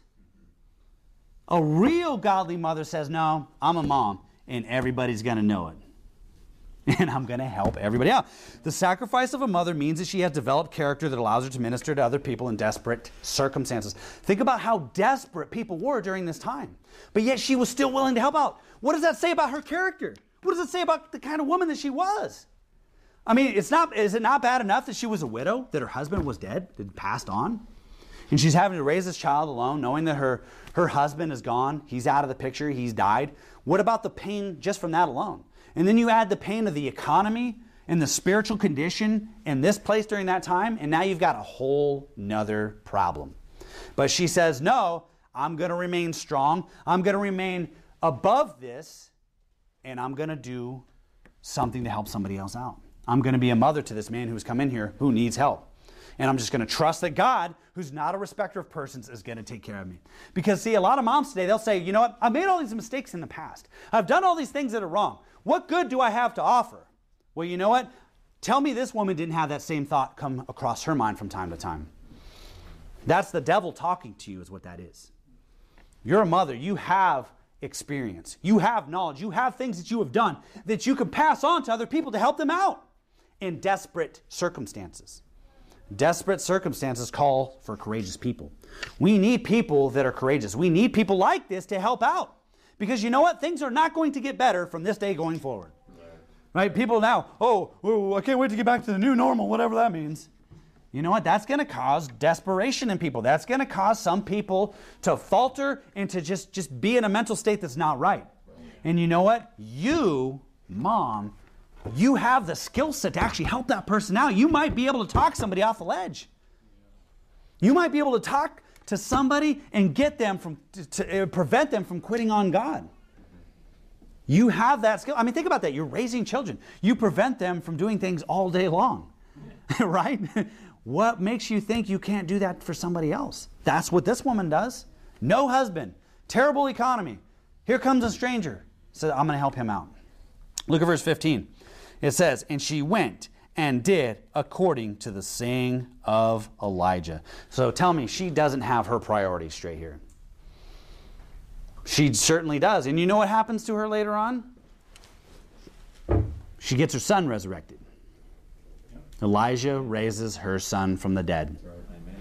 A real godly mother says, no, I'm a mom, and everybody's going to know it. And I'm going to help everybody out. The sacrifice of a mother means that she has developed character that allows her to minister to other people in desperate circumstances. Think about how desperate people were during this time. But yet she was still willing to help out. What does that say about her character? What does it say about the kind of woman that she was? I mean, it's not, is it not bad enough that she was a widow, that her husband was dead, that passed on? And she's having to raise this child alone, knowing that her, her husband is gone. He's out of the picture. He's died. What about the pain just from that alone? And then you add the pain of the economy and the spiritual condition in this place during that time, and now you've got a whole nother problem. But she says, no, I'm going to remain strong. I'm going to remain above this, and I'm going to do something to help somebody else out. I'm going to be a mother to this man who's come in here who needs help. And I'm just going to trust that God, who's not a respecter of persons, is going to take care of me. Because, see, a lot of moms today, they'll say, you know what? I've made all these mistakes in the past. I've done all these things that are wrong. What good do I have to offer? Well, you know what? Tell me this woman didn't have that same thought come across her mind from time to time. That's the devil talking to you, is what that is. You're a mother. You have experience. You have knowledge. You have things that you have done that you can pass on to other people to help them out in desperate circumstances. Desperate circumstances call for courageous people. We need people that are courageous. We need people like this to help out. Because you know what? Things are not going to get better from this day going forward. Right? Right? People now, oh, oh, I can't wait to get back to the new normal, whatever that means. You know what? That's going to cause desperation in people. That's going to cause some people to falter and to just, just be in a mental state that's not right. Right. And you know what? You, mom, you have the skill set to actually help that person out. You might be able to talk somebody off the ledge. You might be able to talk to somebody and get them from, to, to uh, prevent them from quitting on God. You have that skill. I mean, think about that. You're raising children. You prevent them from doing things all day long, right? What makes you think you can't do that for somebody else? That's what this woman does. No husband, terrible economy. Here comes a stranger. So I'm going to help him out. Look at verse fifteen. It says, and she went and did according to the saying of Elijah. So tell me, she doesn't have her priorities straight here. She certainly does. And you know what happens to her later on? She gets her son resurrected. Yep. Elijah raises her son from the dead. Right.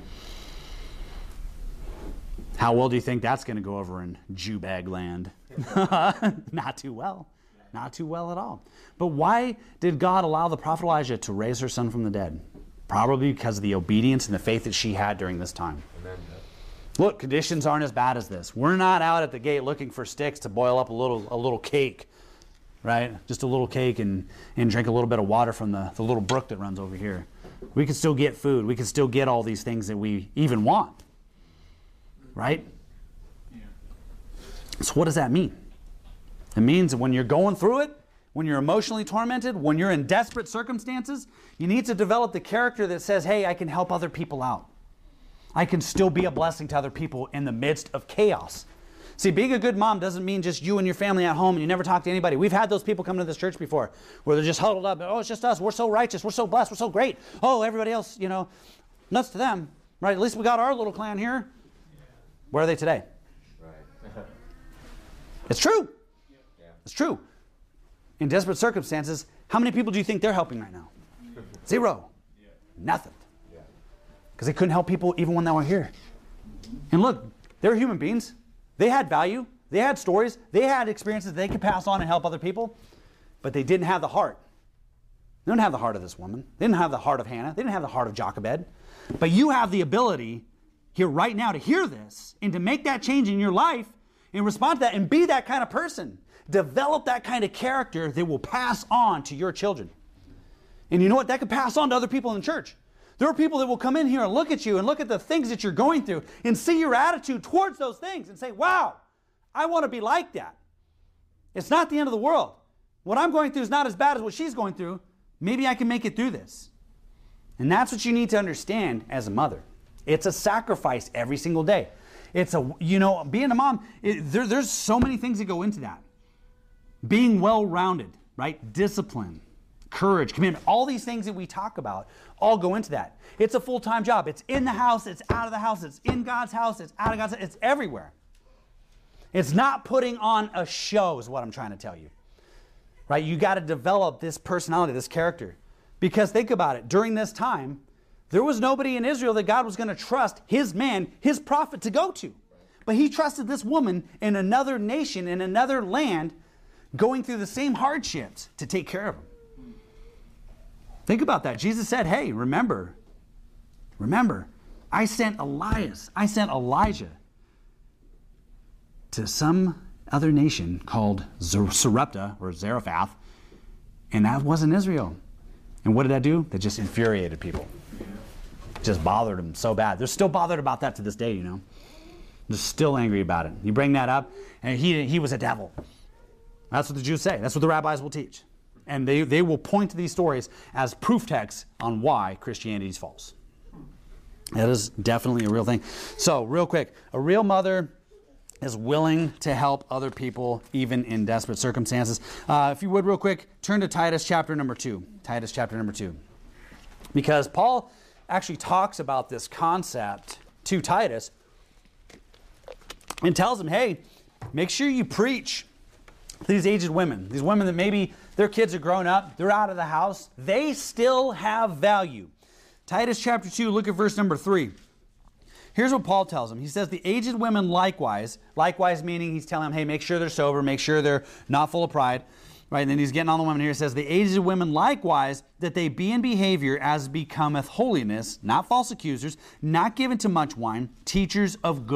How well do you think that's going to go over in Jew-bag land? Not too well. Not too well at all. But why did God allow the prophet Elijah to raise her son from the dead? Probably because of the obedience and the faith that she had during this time. Amen. Look, conditions aren't as bad as this. We're not out at the gate looking for sticks to boil up a little a little cake, right? Just a little cake and, and drink a little bit of water from the, the little brook that runs over here. We can still get food. We can still get all these things that we even want, right? Yeah. So what does that mean? It means that when you're going through it, when you're emotionally tormented, when you're in desperate circumstances, you need to develop the character that says, hey, I can help other people out. I can still be a blessing to other people in the midst of chaos. See, being a good mom doesn't mean just you and your family at home and you never talk to anybody. We've had those people come to this church before where they're just huddled up. Oh, it's just us. We're so righteous. We're so blessed. We're so great. Oh, everybody else, you know, nuts to them, right? At least we got our little clan here. Where are they today? Right. It's true. It's true. In desperate circumstances, how many people do you think they're helping right now? Zero. Yeah. Nothing. Because they couldn't help people even when they were here. And look, they're human beings. They had value. They had stories. They had experiences they could pass on and help other people. But they didn't have the heart. They didn't have the heart of this woman. They didn't have the heart of Hannah. They didn't have the heart of Jochebed. But you have the ability here right now to hear this and to make that change in your life and respond to that and be that kind of person. Develop that kind of character that will pass on to your children. And you know what? That could pass on to other people in the church. There are people that will come in here and look at you and look at the things that you're going through and see your attitude towards those things and say, wow, I want to be like that. It's not the end of the world. What I'm going through is not as bad as what she's going through. Maybe I can make it through this. And that's what you need to understand as a mother. It's a sacrifice every single day. It's a, you know, being a mom, it, there, there's so many things that go into that. Being well-rounded, right? Discipline, courage, commitment, all these things that we talk about all go into that. It's a full-time job. It's in the house, it's out of the house, it's in God's house, it's out of God's house, it's everywhere. It's not putting on a show is what I'm trying to tell you. Right? You got to develop this personality, this character. Because think about it, during this time, there was nobody in Israel that God was going to trust his man, his prophet to go to. But he trusted this woman in another nation, in another land, going through the same hardships to take care of him. Think about that. Jesus said, hey, remember, remember, I sent Elias, I sent Elijah to some other nation called Sarepta or Zarephath, and that wasn't Israel. And what did that do? That just infuriated people. Just bothered them so bad. They're still bothered about that to this day, you know. They're still angry about it. You bring that up, and he, he was a devil. That's what the Jews say. That's what the rabbis will teach. And they, they will point to these stories as proof texts on why Christianity is false. That is definitely a real thing. So, real quick, a real mother is willing to help other people even in desperate circumstances. Uh, if you would, real quick, turn to Titus chapter number two. Titus chapter number two. Because Paul actually talks about this concept to Titus and tells him, hey, make sure you preach these aged women, these women that maybe their kids are grown up, they're out of the house, they still have value. Titus chapter two, look at verse number three. Here's what Paul tells them. He says, the aged women likewise, likewise meaning he's telling them, hey, make sure they're sober, make sure they're not full of pride. Right, and then he's getting on the women here. He says, the aged women likewise, that they be in behavior as becometh holiness, not false accusers, not given to much wine, teachers of good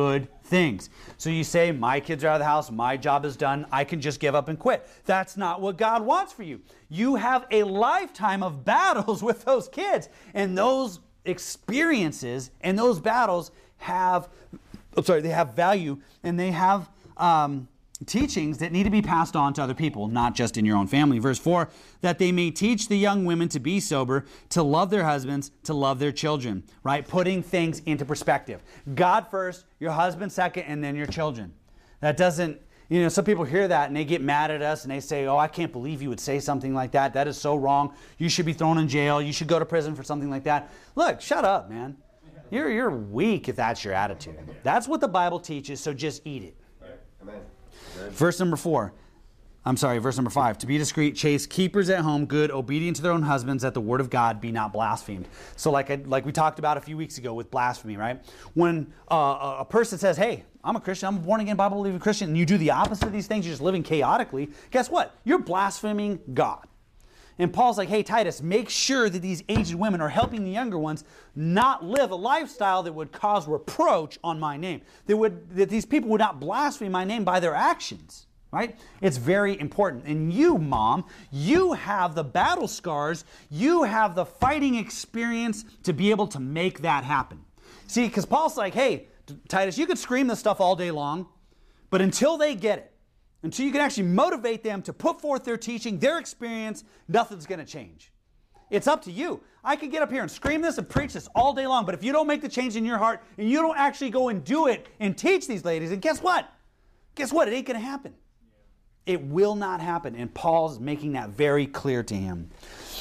things. So you say, my kids are out of the house, my job is done, I can just give up and quit. That's not what God wants for you. You have a lifetime of battles with those kids, and those experiences and those battles have, I'm sorry, they have value, and they have um, teachings that need to be passed on to other people, not just in your own family. Verse four, that they may teach the young women to be sober, to love their husbands, to love their children, right? Putting things into perspective. God first, your husband second, and then your children. That doesn't, you know, some people hear that and they get mad at us and they say, oh, I can't believe you would say something like that. That is so wrong. You should be thrown in jail. You should go to prison for something like that. Look, shut up, man. You're, you're weak if that's your attitude. That's what the Bible teaches, so just eat it. Amen. Verse number four. I'm sorry, verse number five. To be discreet, chaste, keepers at home, good, obedient to their own husbands, that the word of God be not blasphemed. So like I, like we talked about a few weeks ago with blasphemy, right? When uh, a person says, hey, I'm a Christian, I'm a born-again, Bible-believing Christian, and you do the opposite of these things, you're just living chaotically, guess what? You're blaspheming God. And Paul's like, hey, Titus, make sure that these aged women are helping the younger ones not live a lifestyle that would cause reproach on my name. That would that these people would not blaspheme my name by their actions, right? It's very important. And you, mom, you have the battle scars. You have the fighting experience to be able to make that happen. See, because Paul's like, hey, Titus, you could scream this stuff all day long, but until they get it, until you can actually motivate them to put forth their teaching, their experience, nothing's going to change. It's up to you. I could get up here and scream this and preach this all day long, but if you don't make the change in your heart and you don't actually go and do it and teach these ladies, and guess what? Guess what? It ain't going to happen. It will not happen. And Paul's making that very clear to him.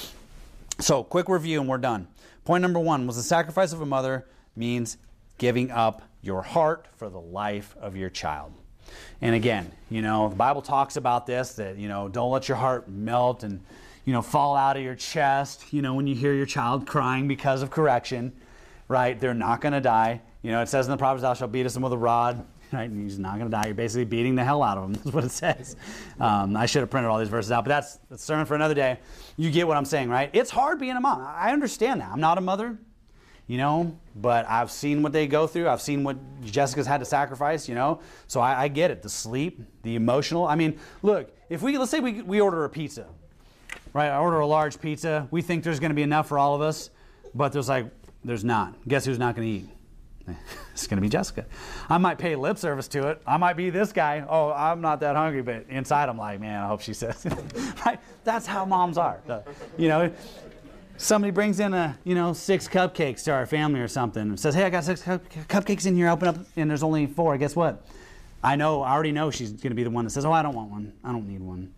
So, quick review and we're done. Point number one was the sacrifice of a mother means giving up your heart for the life of your child. And again, you know, the Bible talks about this, that, you know, don't let your heart melt and, you know, fall out of your chest, you know, when you hear your child crying because of correction, right? They're not going to die. You know, it says in the Proverbs, thou shalt beat us with a rod, right? And he's not going to die. You're basically beating the hell out of him. That's what it says. Um, I should have printed all these verses out, but that's, that's a sermon for another day. You get what I'm saying, right? It's hard being a mom. I understand that. I'm not a mother. You know, but I've seen what they go through. I've seen what Jessica's had to sacrifice, you know. So I, I get it. The sleep, the emotional. I mean, look, if we, let's say we, we order a pizza, right? I order a large pizza. We think there's going to be enough for all of us, but there's like, there's not. Guess who's not going to eat? It's going to be Jessica. I might pay lip service to it. I might be this guy. Oh, I'm not that hungry, but inside I'm like, man, I hope she says it. Right? That's how moms are. You know, somebody brings in a, you know, six cupcakes to our family or something and says, hey, I got six cup- cupcakes in here. Open up, and there's only four. Guess what? I know, I already know she's going to be the one that says, oh, I don't want one. I don't need one.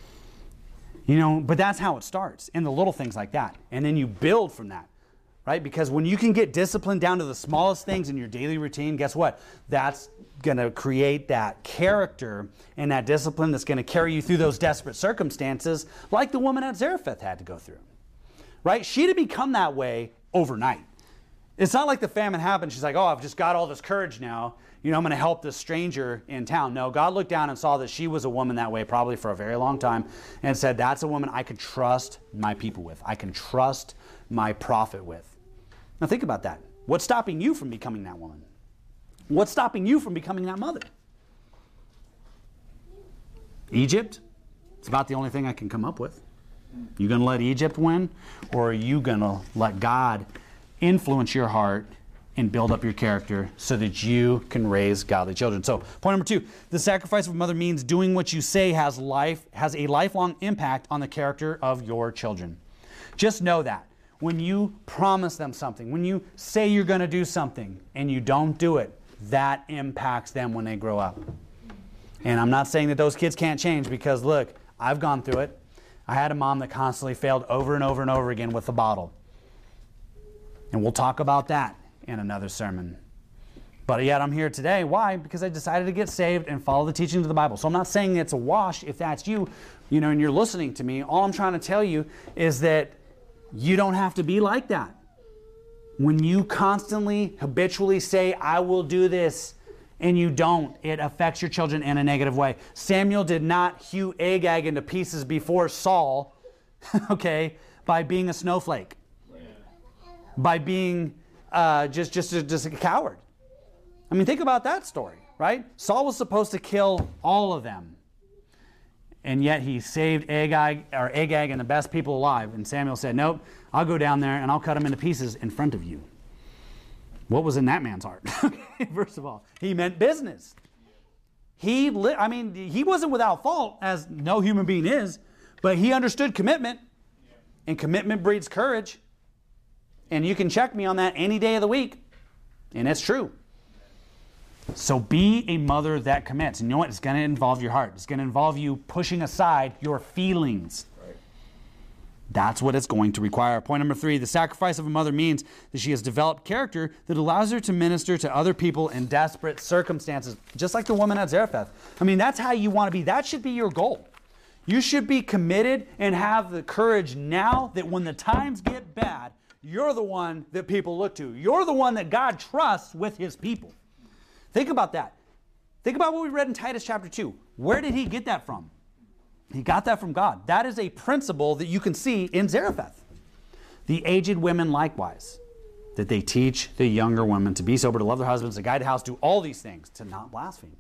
You know, but that's how it starts, in the little things like that. And then you build from that, right? Because when you can get disciplined down to the smallest things in your daily routine, guess what? That's going to create that character and that discipline that's going to carry you through those desperate circumstances like the woman at Zarephath had to go through. Right? She didn't become that way overnight. It's not like the famine happened. She's like, oh, I've just got all this courage now. You know, I'm going to help this stranger in town. No, God looked down and saw that she was a woman that way probably for a very long time and said, that's a woman I can trust my people with. I can trust my prophet with. Now think about that. What's stopping you from becoming that woman? What's stopping you from becoming that mother? Egypt? It's about the only thing I can come up with. You going to let Egypt win, or are you going to let God influence your heart and build up your character so that you can raise godly children? So, point number two, the sacrifice of a mother means doing what you say has life has a lifelong impact on the character of your children. Just know that. When you promise them something, when you say you're going to do something and you don't do it, that impacts them when they grow up. And I'm not saying that those kids can't change, because look, I've gone through it. I had a mom that constantly failed over and over and over again with the bottle. And we'll talk about that in another sermon. But yet I'm here today. Why? Because I decided to get saved and follow the teachings of the Bible. So I'm not saying it's a wash if that's you, you know, and you're listening to me. All I'm trying to tell you is that you don't have to be like that. When you constantly, habitually say, I will do this, and you don't, it affects your children in a negative way. Samuel did not hew Agag into pieces before Saul, okay, by being a snowflake, by being uh, just, just, just a coward. I mean, think about that story, right? Saul was supposed to kill all of them. And yet he saved Agag, or Agag and the best people alive. And Samuel said, nope, I'll go down there and I'll cut them into pieces in front of you. What was in that man's heart? First of all, he meant business. He, li- I mean, he wasn't without fault, as no human being is, but he understood commitment. And commitment breeds courage. And you can check me on that any day of the week. And it's true. So be a mother that commits. And you know what? It's going to involve your heart. It's going to involve you pushing aside your feelings. Right. That's what it's going to require. Point number three, the sacrifice of a mother means that she has developed character that allows her to minister to other people in desperate circumstances. Just like the woman at Zarephath. I mean, that's how you want to be. That should be your goal. You should be committed and have the courage now that when the times get bad, you're the one that people look to. You're the one that God trusts with his people. Think about that. Think about what we read in Titus chapter two. Where did he get that from? He got that from God. That is a principle that you can see in Zarephath. The aged women likewise, that they teach the younger women to be sober, to love their husbands, to guide the house, do all these things, to not blaspheme.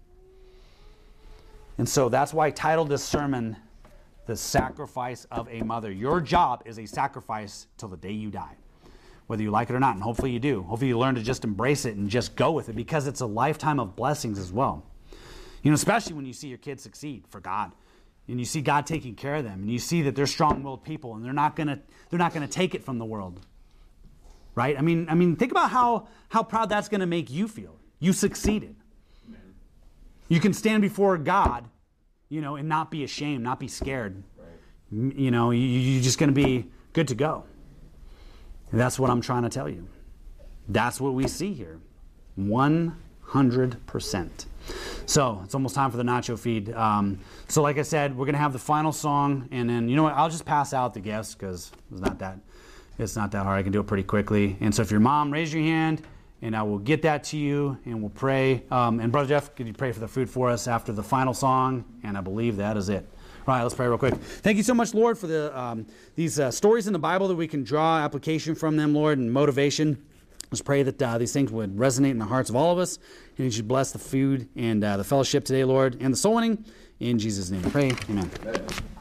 And so that's why I titled this sermon, The Sacrifice of a Mother. Your job is a sacrifice till the day you die. Whether you like it or not, and hopefully you do. Hopefully you learn to just embrace it and just go with it, because it's a lifetime of blessings as well. You know, especially when you see your kids succeed for God, and you see God taking care of them, and you see that they're strong-willed people, and they're not gonna they're not gonna take it from the world, right? I mean, I mean, think about how how proud that's gonna make you feel. You succeeded. Amen. You can stand before God, you know, and not be ashamed, not be scared. Right. You know, you, you're just gonna be good to go. And that's what I'm trying to tell you. That's what we see here. one hundred percent. So, it's almost time for the nacho feed. Um, so, like I said, we're going to have the final song. And then, you know what, I'll just pass out the gifts because it's not that it's not that hard. I can do it pretty quickly. And so, if your mom, raise your hand, and I will get that to you, and we'll pray. Um, and Brother Jeff, could you pray for the food for us after the final song? And I believe that is it. All right, let's pray real quick. Thank you so much, Lord, for the um, these uh, stories in the Bible that we can draw application from them, Lord, and motivation. Let's pray that uh, these things would resonate in the hearts of all of us, and you should bless the food and uh, the fellowship today, Lord, and the soul winning. In Jesus' name we pray. Amen. Amen.